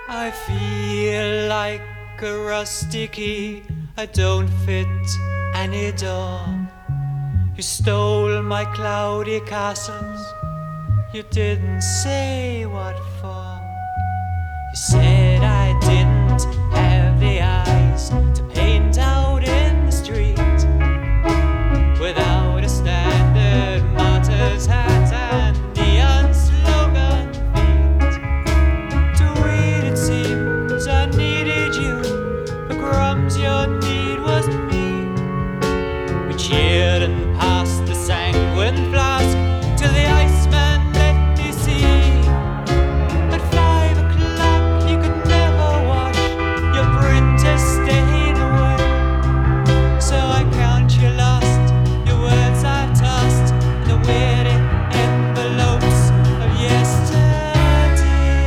I feel like a rusty key, I don't fit any door. You stole my cloudy castles, you didn't say what for. You said I didn't have the eyes to paint out in the street without a standard martyr's hat and neon slogan feet. To read it seems I needed you, the crumbs your need was me. We cheered and passed the sanguine flask till the iceman let me see. At 5 o'clock you could never wash your printer stain away. So I count you lost, your words I've tossed in the weird envelopes of yesterday.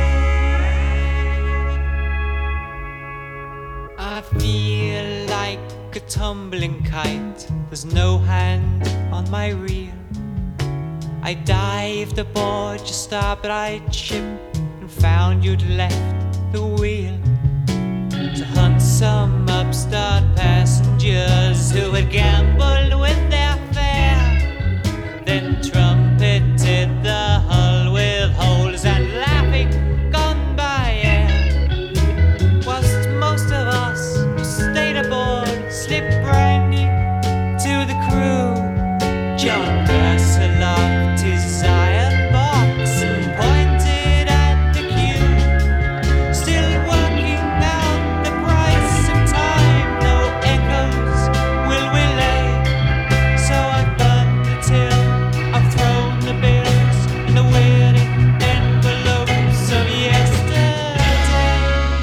I feel like a tumbling kite, there's no hand on my reel. I dived aboard your starboard ship and found you'd left the wheel to hunt some upstart passengers who had gambled with their fare, then trumpeted the hull with holes and laughing gone by air, whilst most of us who stayed aboard slipped brandy to the crew. John Purser locked his iron box and pointed at the queue, still working out the price of time. No echoes will we lay. So I've burned the till, I've thrown the bills in the weird envelopes of yesterday.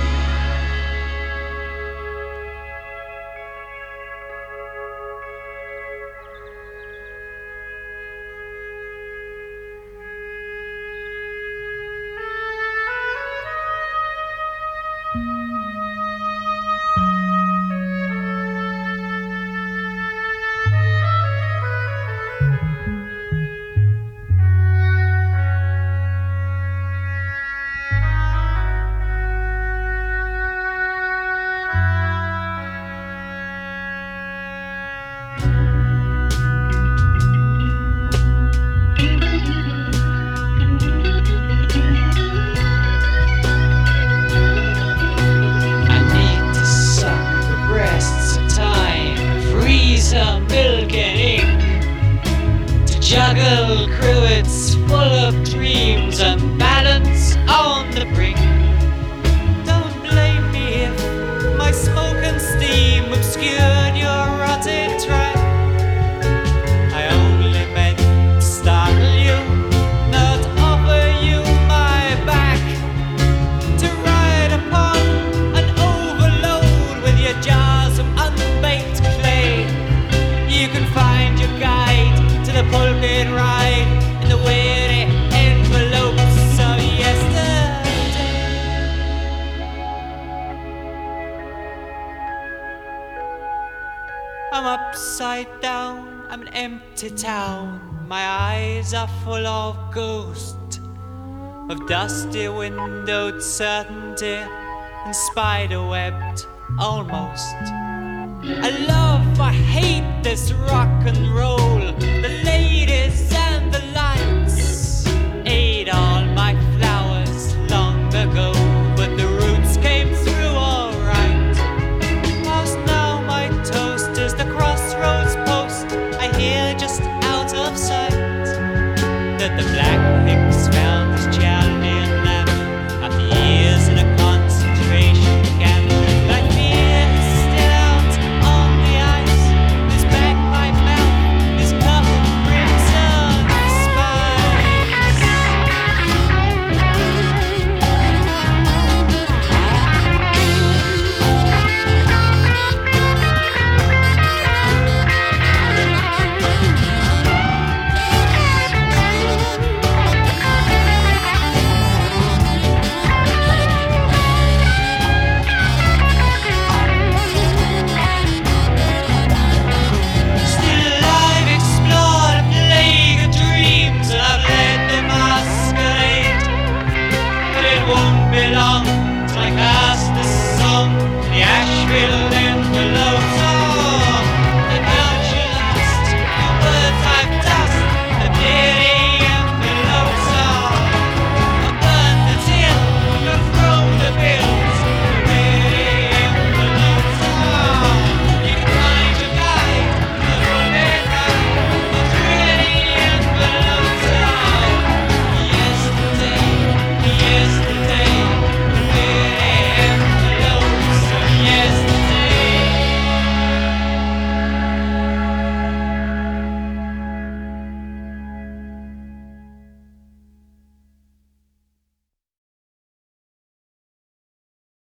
I need to suck the breasts of time, freeze her milk and ink, to juggle cruets full of dreams and balance on the brink. Don't blame me if my smoke and steam obscured your rotted track. I only meant to startle you, not offer you my back, to ride upon an overload with your jars of unbaked clay. You can find your guide to the pulpit ride in the weary envelopes of yesterday. I'm upside down, I'm an empty town. My eyes are full of ghost, of dusty windowed certainty and spider-webbed almost. I love, I hate this rock and roll, the ladies and the lights. Ate all my flowers long ago, but the roots came through alright. Whilst now my toast is the crossroads post, I hear just out of sight that the black pigs